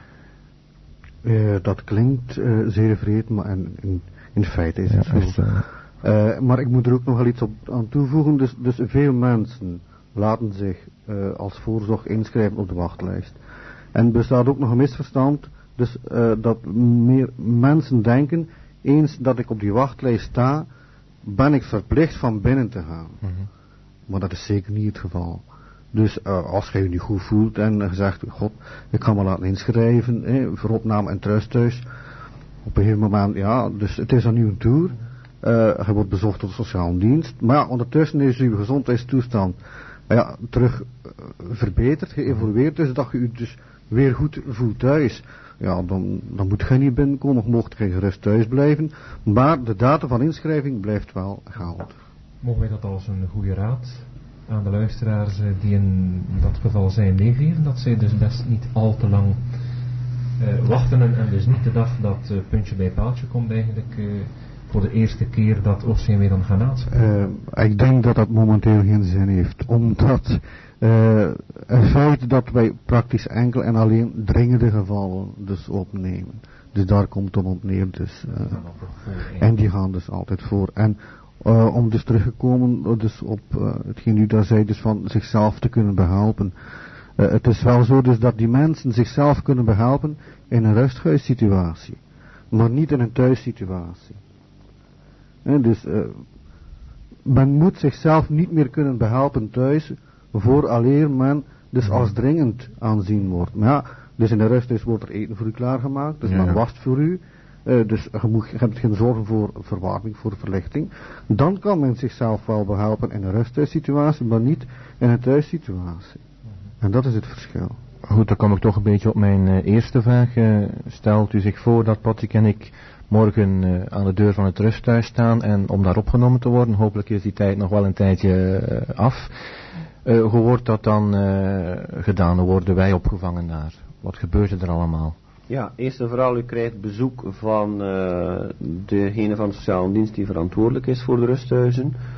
Uh, dat klinkt uh, zeer vreed, maar in, in, in feite is het ja, zo. Uh, uh, maar ik moet er ook nog wel iets op aan toevoegen. Dus, dus veel mensen laten zich uh, als voorzorg inschrijven op de wachtlijst. En er bestaat ook nog een misverstand, dus uh, dat meer mensen denken, eens dat ik op die wachtlijst sta, ben ik verplicht van binnen te gaan. Mm-hmm. Maar dat is zeker niet het geval. Dus uh, als je je niet goed voelt en uh, zegt, god, ik kan me laten inschrijven, eh, voor opname en trusthuis. Op een gegeven moment, ja, dus het is aan uw toer. Uh, je wordt bezocht door de sociale dienst. Maar ja, ondertussen is uw gezondheidstoestand uh, ja, terug uh, verbeterd, geëvolueerd, dus dat je u dus weer goed voelt thuis. Ja, dan, dan moet je niet binnenkomen, of mocht je gerust thuis blijven. Maar de datum van inschrijving blijft wel geldig. Mogen wij dat als een goede raad aan de luisteraars die in dat geval zijn meegeven? Dat zij dus best niet al te lang uh, wachten en, en dus niet de dag dat uh, puntje bij paaltje komt eigenlijk uh, voor de eerste keer dat O C M W dan gaat aanschrijven? Uh, ik denk dat dat momenteel geen zin heeft, omdat uh, het feit dat wij praktisch enkel en alleen dringende gevallen dus opnemen. Dus daar komt het op neer. Dus, uh, en die gaan dus altijd voor. En uh, om dus teruggekomen dus op uh, hetgeen u daar zei, dus van zichzelf te kunnen behelpen. Uh, het is wel zo dus dat die mensen zichzelf kunnen behelpen in een rusthuissituatie, maar niet in een thuissituatie. Uh, dus uh, men moet zichzelf niet meer kunnen behelpen thuis, vooraleer men dus als dringend aanzien wordt. Maar ja, dus in de rusthuis wordt er eten voor u klaargemaakt, dus ja. Men wacht voor u. Uh, dus je, moet, je hebt geen zorgen voor verwarming, voor verlichting. Dan kan men zichzelf wel behelpen in een rusthuissituatie, maar niet in een thuissituatie. En dat is het verschil. Goed, dan kom ik toch een beetje op mijn uh, eerste vraag. Uh, stelt u zich voor dat Patrick en ik morgen uh, aan de deur van het rusthuis staan en om daar opgenomen te worden. Hopelijk is die tijd nog wel een tijdje uh, af. Uh, hoe wordt dat dan uh, gedaan? Hoe worden wij opgevangen daar? Wat gebeurt er allemaal? Ja, eerst en vooral, u krijgt bezoek van uh, degene van de sociale dienst die verantwoordelijk is voor de rusthuizen.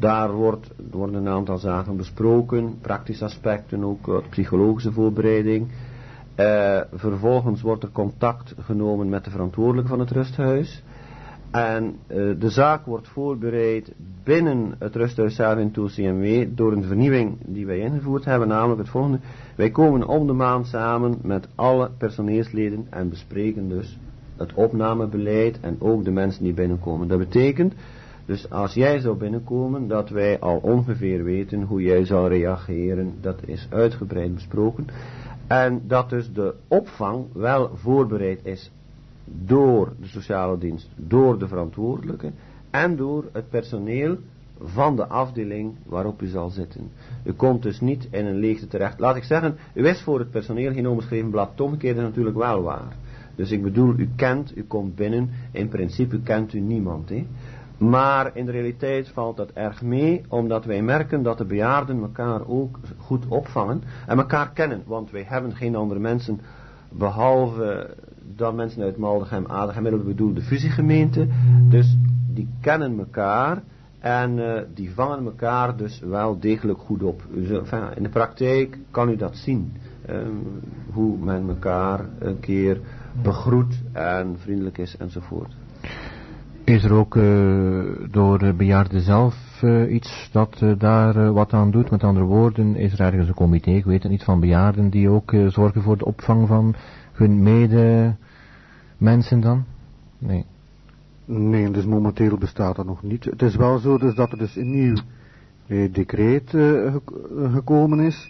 Daar wordt, worden een aantal zaken besproken, praktische aspecten, ook uh, psychologische voorbereiding. Uh, vervolgens wordt er contact genomen met de verantwoordelijke van het rusthuis. En uh, de zaak wordt voorbereid binnen het rusthuis zelf in het O C M W door een vernieuwing die wij ingevoerd hebben, namelijk het volgende. Wij komen om de maand samen met alle personeelsleden en bespreken dus het opnamebeleid en ook de mensen die binnenkomen. Dat betekent, dus als jij zou binnenkomen, dat wij al ongeveer weten hoe jij zou reageren. Dat is uitgebreid besproken. En dat dus de opvang wel voorbereid is door de sociale dienst, door de verantwoordelijke en door het personeel van de afdeling waarop u zal zitten. U komt dus niet in een leegte terecht. Laat ik zeggen, u is voor het personeel geen onbeschreven blad. Het omgekeerde is natuurlijk wel waar. Dus ik bedoel, u kent, u komt binnen, in principe kent u niemand. Hè? Maar in de realiteit valt dat erg mee, omdat wij merken dat de bejaarden elkaar ook goed opvangen en elkaar kennen. Want wij hebben geen andere mensen, behalve dan mensen uit Maldegem, Adegem, ik bedoel de fusiegemeente. Dus die kennen elkaar en uh, die vangen elkaar dus wel degelijk goed op. Dus, enfin, in de praktijk kan u dat zien. Um, hoe men elkaar een keer begroet en vriendelijk is enzovoort. Is er ook uh, door de bejaarden zelf uh, iets dat uh, daar uh, wat aan doet? Met andere woorden, is er ergens een comité, ik weet het niet, van bejaarden die ook uh, zorgen voor de opvang van hun mede mensen dan? Nee. Nee, dus momenteel bestaat dat nog niet. Het is wel zo dus dat er dus een nieuw eh, decreet uh, gekomen is.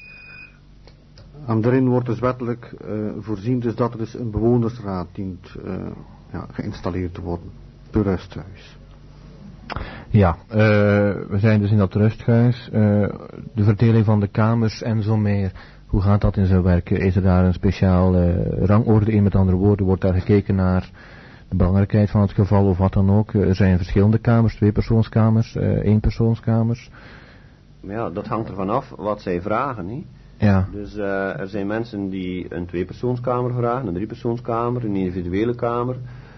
En daarin wordt dus wettelijk uh, voorzien dus dat er dus een bewonersraad dient uh, ja, geïnstalleerd te worden. Per rusthuis. Ja, uh, we zijn dus in dat rusthuis. Uh, de verdeling van de kamers en zo meer. Hoe gaat dat in zijn werken? Is er daar een speciaal uh, rangorde in? Met andere woorden, wordt daar gekeken naar de belangrijkheid van het geval of wat dan ook? Uh, er zijn verschillende kamers, tweepersoonskamers, uh, éénpersoonskamers. Ja, dat hangt ervan af wat zij vragen, niet? Ja. Dus uh, er zijn mensen die een tweepersoonskamer vragen, een driepersoonskamer, een individuele kamer.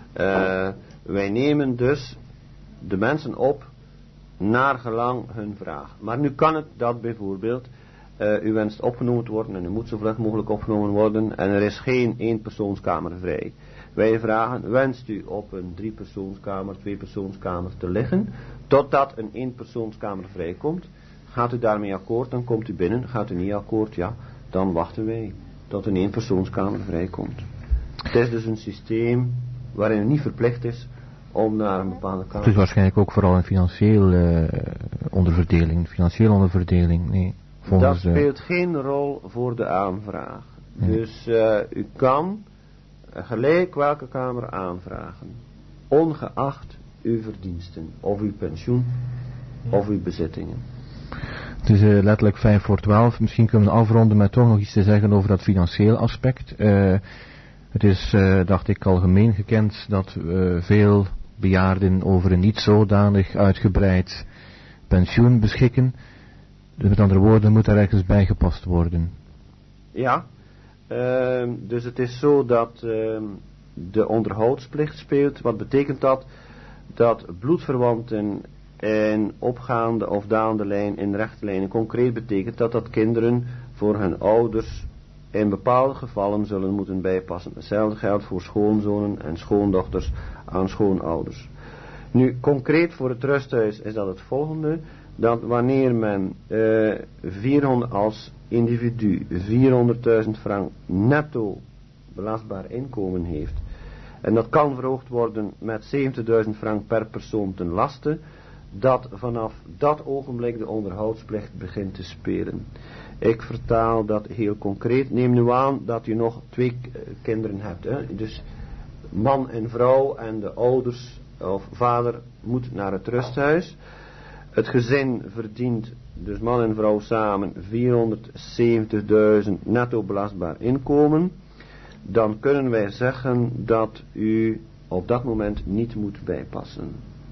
Uh, wij nemen dus de mensen op naar gelang hun vraag. Maar nu kan het dat bijvoorbeeld uh, u wenst opgenomen te worden en u moet zo vlug mogelijk opgenomen worden en er is geen éénpersoonskamer vrij. Wij vragen, wenst u op een driepersoonskamer, tweepersoonskamer te liggen, totdat een éénpersoonskamer vrijkomt. Gaat u daarmee akkoord, dan komt u binnen. Gaat u niet akkoord, ja, dan wachten wij tot een éénpersoonskamer vrijkomt. Het is dus een systeem waarin het niet verplicht is om naar een bepaalde kamer. Het is waarschijnlijk ook vooral een financieel uh, onderverdeling, financiële onderverdeling, nee. Dat speelt uh, geen rol voor de aanvraag. Ja. Dus uh, u kan uh, gelijk welke kamer aanvragen, ongeacht uw verdiensten, of uw pensioen, ja. of uw bezittingen. Het is uh, letterlijk vijf voor twaalf. Misschien kunnen we afronden met toch nog iets te zeggen over dat financieel aspect. Uh, het is, uh, dacht ik, algemeen gekend dat uh, veel bejaarden over een niet zodanig uitgebreid pensioen beschikken. Dus met andere woorden, moet er ergens bijgepast worden. Ja, uh, dus het is zo dat uh, de onderhoudsplicht speelt. Wat betekent dat? Dat bloedverwanten in opgaande of dalende lijn in rechte lijn. En concreet betekent dat dat kinderen voor hun ouders in bepaalde gevallen zullen moeten bijpassen. Hetzelfde geldt voor schoonzonen en schoondochters aan schoonouders. Nu, concreet voor het rusthuis is dat het volgende. Dat wanneer men uh, vierhonderd als individu vierhonderdduizend frank netto belastbaar inkomen heeft. En dat kan verhoogd worden met zeventigduizend frank per persoon ten laste. Dat vanaf dat ogenblik de onderhoudsplicht begint te spelen. Ik vertaal dat heel concreet. Neem nu aan dat u nog twee uh, kinderen hebt. Hè? Dus man en vrouw en de ouders of vader moet naar het rusthuis. Het gezin verdient, dus man en vrouw samen, vierhonderdzeventigduizend netto belastbaar inkomen. Dan kunnen wij zeggen dat u op dat moment niet moet bijpassen.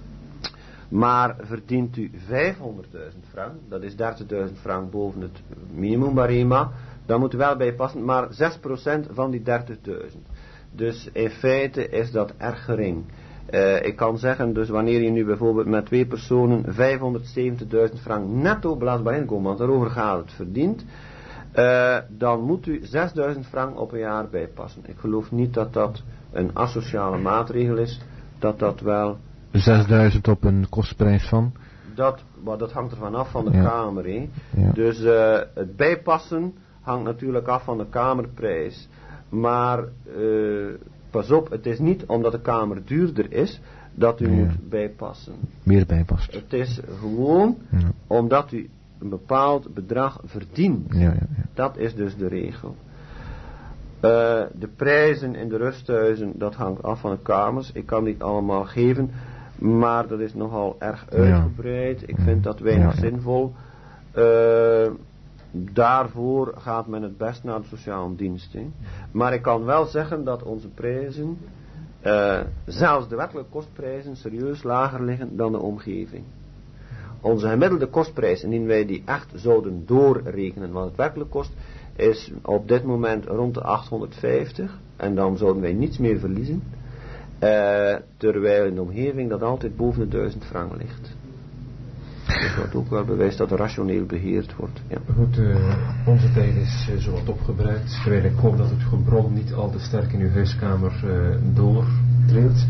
Maar verdient u vijfhonderdduizend frank, dat is dertigduizend frank boven het minimumbarema, dan moet u wel bijpassen, maar zes procent van die dertigduizend. Dus in feite is dat erg gering. Uh, ik kan zeggen, dus wanneer je nu bijvoorbeeld met twee personen vijfhonderdzeventigduizend frank netto belastbaar inkomen, want daarover gaat het, verdient, uh, dan moet u zesduizend frank op een jaar bijpassen. Ik geloof niet dat dat een asociale maatregel is, dat dat wel... zesduizend op een kostprijs van? Dat, maar dat hangt ervan af van de ja. kamer. He. Ja. Dus uh, het bijpassen hangt natuurlijk af van de kamerprijs. Maar uh, pas op, het is niet omdat de kamer duurder is dat u ja. moet bijpassen. Meer bijpast. Het is gewoon ja. omdat u een bepaald bedrag verdient. Ja, ja, ja. Dat is dus de regel. Uh, de prijzen in de rusthuizen, dat hangt af van de kamers. Ik kan niet allemaal geven, maar dat is nogal erg uitgebreid. Ja. Ik vind dat weinig ja, ja. zinvol. Uh, daarvoor gaat men het best naar de sociale dienst. He. Maar ik kan wel zeggen dat onze prijzen, uh, zelfs de wettelijke kostprijzen, serieus lager liggen dan de omgeving. Onze gemiddelde kostprijs, indien wij die echt zouden doorrekenen wat het werkelijk kost, is op dit moment rond de achthonderdvijftig. En dan zouden wij niets meer verliezen. Uh, terwijl in de omgeving dat altijd boven de duizend frank ligt. Dus wat ook wel bewijst dat er rationeel beheerd wordt. Ja. Goed, uh, onze tijd is uh, zowat opgebruikt. Terwijl ik hoop dat het gebrom niet al te sterk in uw huiskamer uh, doortrilt.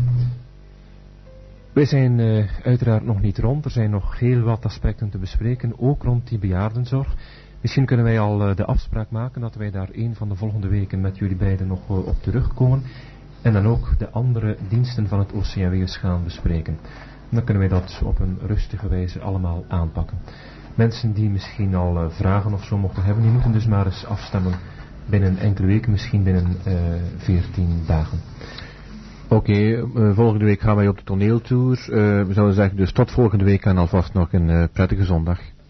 Wij zijn uh, uiteraard nog niet rond. Er zijn nog heel wat aspecten te bespreken. Ook rond die bejaardenzorg. Misschien kunnen wij al uh, de afspraak maken dat wij daar een van de volgende weken met jullie beiden nog uh, op terugkomen. En dan ook de andere diensten van het O C M W eens gaan bespreken. En dan kunnen wij dat op een rustige wijze allemaal aanpakken. Mensen die misschien al uh, vragen of zo mochten hebben, die moeten dus maar eens afstemmen binnen enkele weken, misschien binnen veertien dagen. Oké, okay, uh, volgende week gaan wij op de toneeltour. Uh, we zouden zeggen dus tot volgende week en alvast nog een uh, prettige zondag.